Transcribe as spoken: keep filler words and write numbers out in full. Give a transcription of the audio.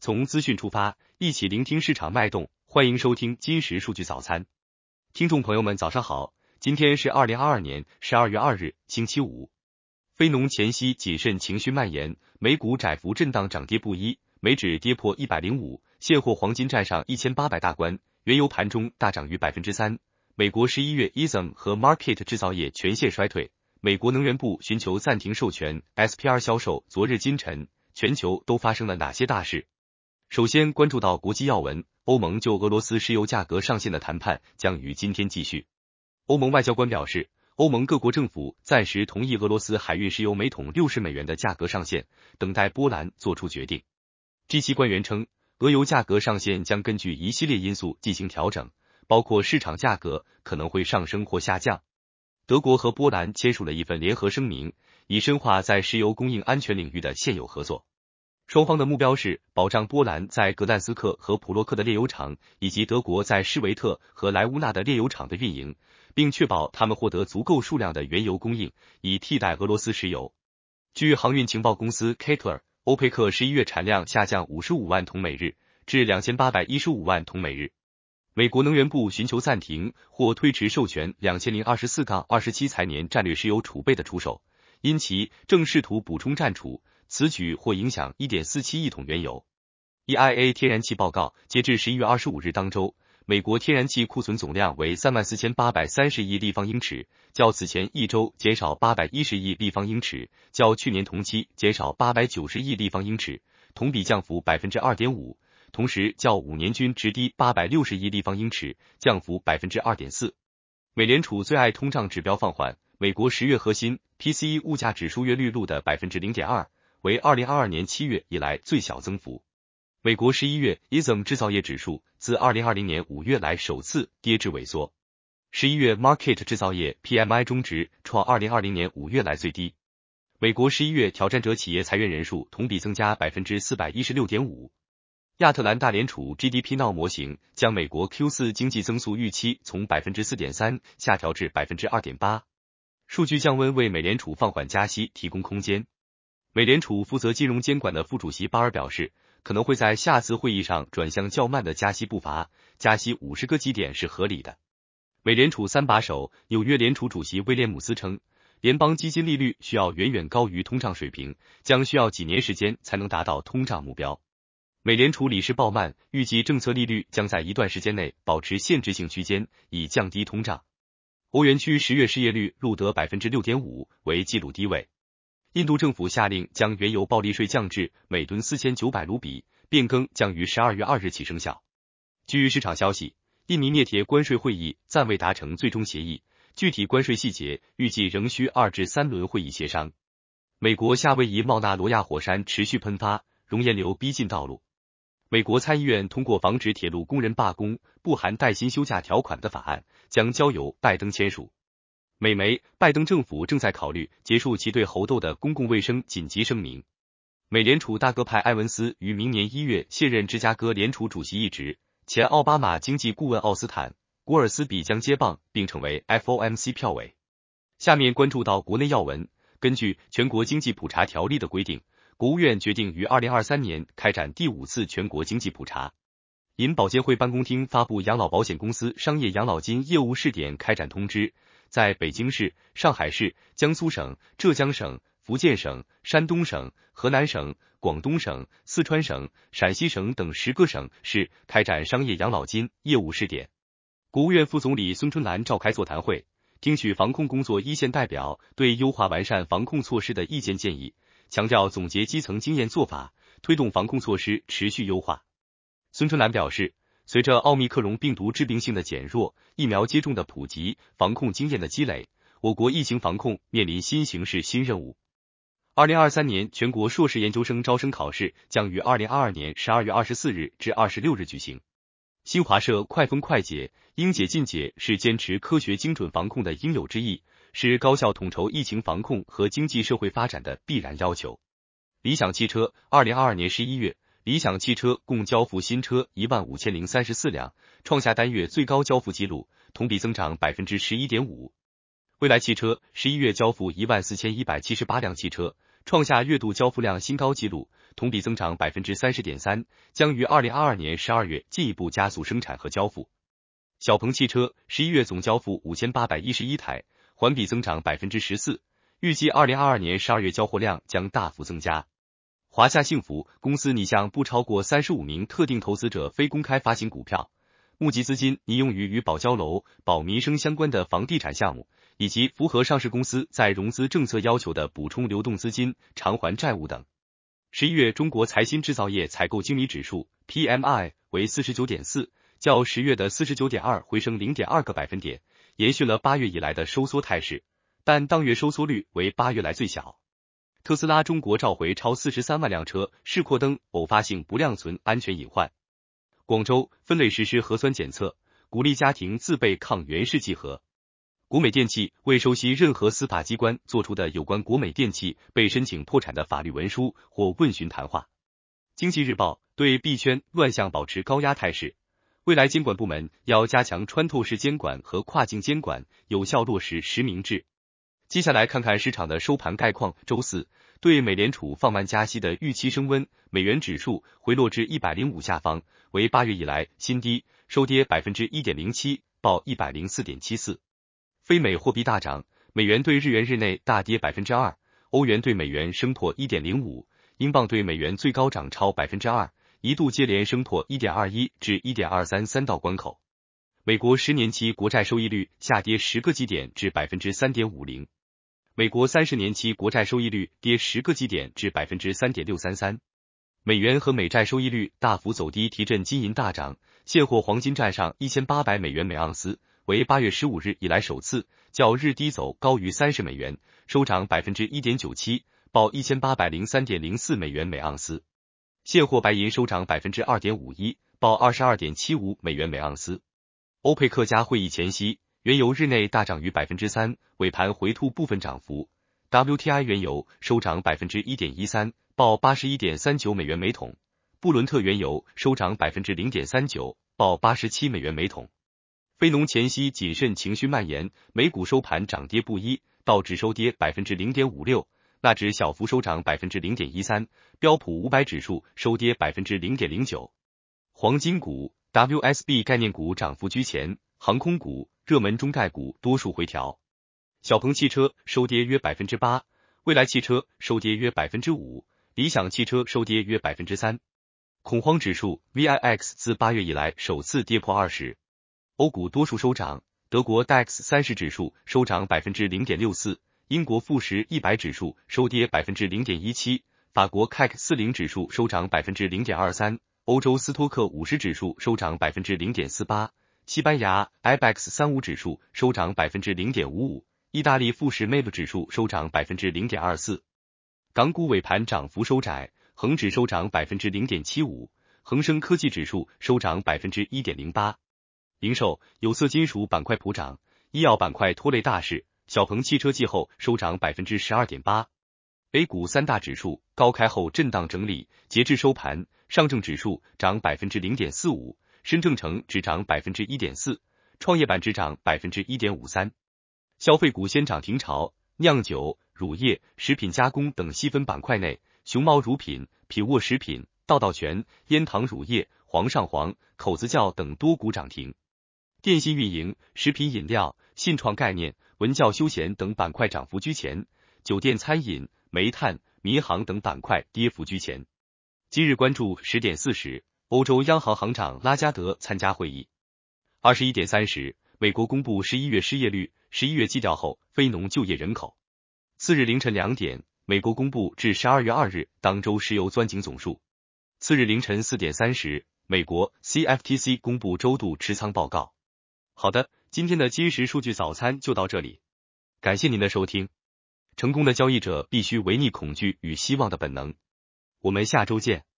从资讯出发，一起聆听市场脉动。欢迎收听今时数据早餐。听众朋友们早上好，今天是二零二二年十二月二日，星期五。非农前夕谨慎情绪蔓延，美股窄幅震荡涨跌不一，美指跌破一百零五，现货黄金站上一千八百大关，原油盘中大涨逾 百分之三。美国十一月 I S M 和 Market 制造业全线衰退，美国能源部寻求暂停授权 S P R 销售昨日今晨，全球都发生了哪些大事？首先关注到国际要闻，欧盟就俄罗斯石油价格上限的谈判将于今天继续。欧盟外交官表示，欧盟各国政府暂时同意俄罗斯海运石油每桶六十美元的价格上限，等待波兰做出决定。G 七官员称，俄油价格上限将根据一系列因素进行调整，包括市场价格可能会上升或下降。德国和波兰签署了一份联合声明，以深化在石油供应安全领域的现有合作。双方的目标是保障波兰在格但斯克和普洛克的炼油厂，以及德国在施维特和莱乌纳的炼油厂的运营，并确保他们获得足够数量的原油供应，以替代俄罗斯石油。据航运情报公司 Kettler， 欧佩克十一月产量下降五十五万桶每日，至两千八百一十五万桶每日。美国能源部寻求暂停或推迟授权 两千零二十四至二十七 财年战略石油储备的出售，因其正试图补充战储，此举或影响 一点四七亿桶原油。E I A 天然气报告，截至十一月二十五日当周，美国天然气库存总量为 三万四千八百三十亿立方英尺，较此前一周减少八百一十亿立方英尺，较去年同期减少八百九十亿立方英尺，同比降幅 百分之二点五， 同时较五年均直低八百六十亿立方英尺，降幅 百分之二点四。 美联储最爱通胀指标放缓，美国十月核心 P C E 物价指数月率录的 百分之零点二， 为二零二二年七月以来最小增幅。美国十一月 I S M 制造业指数自二零二零年五月来首次跌至萎缩。十一月 Market 制造业 P M I 中值创二零二零年五月来最低。美国十一月挑战者企业裁员人数同比增加 百分之四百一十六点五。亚特兰大联储 G D P Now 模型将美国 Q 四 经济增速预期从 百分之四点三 下调至 百分之二点八。数据降温为美联储放缓加息提供空间。美联储负责金融监管的副主席巴尔表示，可能会在下次会议上转向较慢的加息步伐，加息五十个基点是合理的。美联储三把手纽约联储主席威廉姆斯称，联邦基金利率需要远远高于通胀水平，将需要几年时间才能达到通胀目标。美联储理事鲍曼预计政策利率将在一段时间内保持限制性区间，以降低通胀。欧元区十月失业率录得 百分之六点五， 为纪录低位。印度政府下令将原油暴利税降至每吨四千九百卢比，变更将于十二月二日起生效。据市场消息，印尼镍铁关税会议暂未达成最终协议，具体关税细节预计仍需二至三轮会议协商。美国夏威夷茂纳罗亚火山持续喷发，熔岩流逼近道路。美国参议院通过防止铁路工人罢工不含带薪休假条款的法案，将交由拜登签署。美媒，拜登政府正在考虑结束其对猴痘的公共卫生紧急声明。美联储大鸽派埃文斯于明年一月卸任芝加哥联储主席一职，前奥巴马经济顾问奥斯坦·古尔斯比将接棒并成为 F O M C 票委。下面关注到国内要闻，根据全国经济普查条例的规定，国务院决定于二零二三年开展第五次全国经济普查。因保监会办公厅发布养老保险公司商业养老金业务试点开展通知，在北京市、上海市、江苏省、浙江省、福建省、山东省、河南省、广东省、四川省、陕西省等十个省市开展商业养老金业务试点。国务院副总理孙春兰召开座谈会，听取防控工作一线代表对优化完善防控措施的意见建议，强调总结基层经验做法，推动防控措施持续优化。孙春兰表示，随着奥密克戎病毒致病性的减弱，疫苗接种的普及，防控经验的积累，我国疫情防控面临新形势新任务。二零二三年全国硕士研究生招生考试将于二零二二年十二月二十四日至二十六日举行。新华社快封快解，应解尽解是坚持科学精准防控的应有之义，是高效统筹疫情防控和经济社会发展的必然要求。理想汽车二零二二年十一月，理想汽车共交付新车一万五千零三十四辆，创下单月最高交付纪录，同比增长 百分之十一点五。 蔚来汽车十一月交付一万四千一百七十八辆汽车， 创下月度交付量新高纪录，同比增长 百分之三十点三， 将于二零二二年十二月进一步加速生产和交付。小鹏汽车十一月总交付五千八百一十一台，环比增长 百分之十四， 预计二零二二年十二月交货量将大幅增加。华夏幸福公司拟向不超过三十五名特定投资者非公开发行股票，募集资金拟用于与保交楼、保民生相关的房地产项目，以及符合上市公司在融资政策要求的补充流动资金、偿还债务等。十一月中国财新制造业采购经理指数 P M I 为 四十九点四， 较十月的 四十九点二 回升 零点二 个百分点，延续了八月以来的收缩态势，但当月收缩率为八月来最小。特斯拉中国召回超四十三万辆车，示廓灯偶发性不亮存安全隐患。广州分类实施核酸检测，鼓励家庭自备抗原试剂盒。国美电器未收悉任何司法机关作出的有关国美电器被申请破产的法律文书或问询谈话。经济日报对币圈乱象保持高压态势，未来监管部门要加强穿透式监管和跨境监管，有效落实实名制。接下来看看市场的收盘概况。周四，对美联储放慢加息的预期升温，美元指数回落至一百零五下方，为八月以来新低，收跌 百分之一点零七， 报 一百零四点七四。非美货币大涨，美元对日元日内大跌 百分之二， 欧元对美元升破 一点零五， 英镑对美元最高涨超 百分之二， 一度接连升破 一点二一 至 一点二三三 道关口。美国十年期国债收益率下跌十个基点至 百分之三点五零。美国三十年期国债收益率跌十个基点至 百分之三点六三三。美元和美债收益率大幅走低，提振金银大涨，现货黄金站上一千八百美元每盎司，为八月十五日以来首次，较日低走高于三十美元，收涨 百分之一点九七， 报 一千八百零三点零四美元每盎司。现货白银收涨 百分之二点五一， 报 二十二点七五美元每盎司。欧佩克加会议前夕，原油日内大涨逾 百分之三， 尾盘回吐部分涨幅。W T I 原油收涨 百分之一点一三， 报 八十一点三九美元每桶。布伦特原油收涨 百分之零点三九， 报八十七美元每桶。非农前夕谨慎情绪蔓延，美股收盘涨跌不一，道指收跌 百分之零点五六， 纳指小幅收涨 百分之零点一三， 标普五百指数收跌 百分之零点零九。黄金股、W S B 概念股涨幅居前，航空股、热门中概股多数回调。小鹏汽车收跌约 百分之八， 蔚来汽车收跌约 百分之五， 理想汽车收跌约 百分之三。恐慌指数 V I X 自八月以来首次跌破二十。欧股多数收涨，德国 D A X 三十指数收涨 百分之零点六四， 英国富时一百指数收跌 百分之零点一七， 法国 C A C 四十 指数收涨 百分之零点二三， 欧洲斯托克五十指数收涨 百分之零点四八， 西班牙 I B E X 三十五 指数收涨 百分之零点五五， 意大利富时 M E B 指数收涨 百分之零点二四。港股尾盘涨幅收窄，恒指收涨 百分之零点七五， 恒生科技指数收涨 百分之一点零八。零售、有色金属板块普涨，医药板块拖累大市，小鹏汽车季后收涨 百分之十二点八。A 股三大指数高开后震荡整理，截至收盘，上证指数涨 百分之零点四五， 深证成指涨 百分之一点四， 创业板指涨 百分之一点五三。消费股先涨停潮，酿酒、乳业、食品加工等细分板块内，熊猫乳品、品沃食品、道道全、烟堂乳业、煌上煌、口子窖等多股涨停。电信运营、食品饮料、信创概念、文教休闲等板块涨幅居前，酒店餐饮、煤炭、民航等板块跌幅居前。今日关注十点四十，欧洲央行行长拉加德参加会议。二十一点三十，美国公布十一月失业率，十一月季调后非农就业人口。次日凌晨两点，美国公布至十二月二日当周石油钻井总数。次日凌晨四点三十，美国 C F T C 公布周度持仓报告。好的，今天的今时数据早餐就到这里，感谢您的收听。成功的交易者必须违逆恐惧与希望的本能。我们下周见。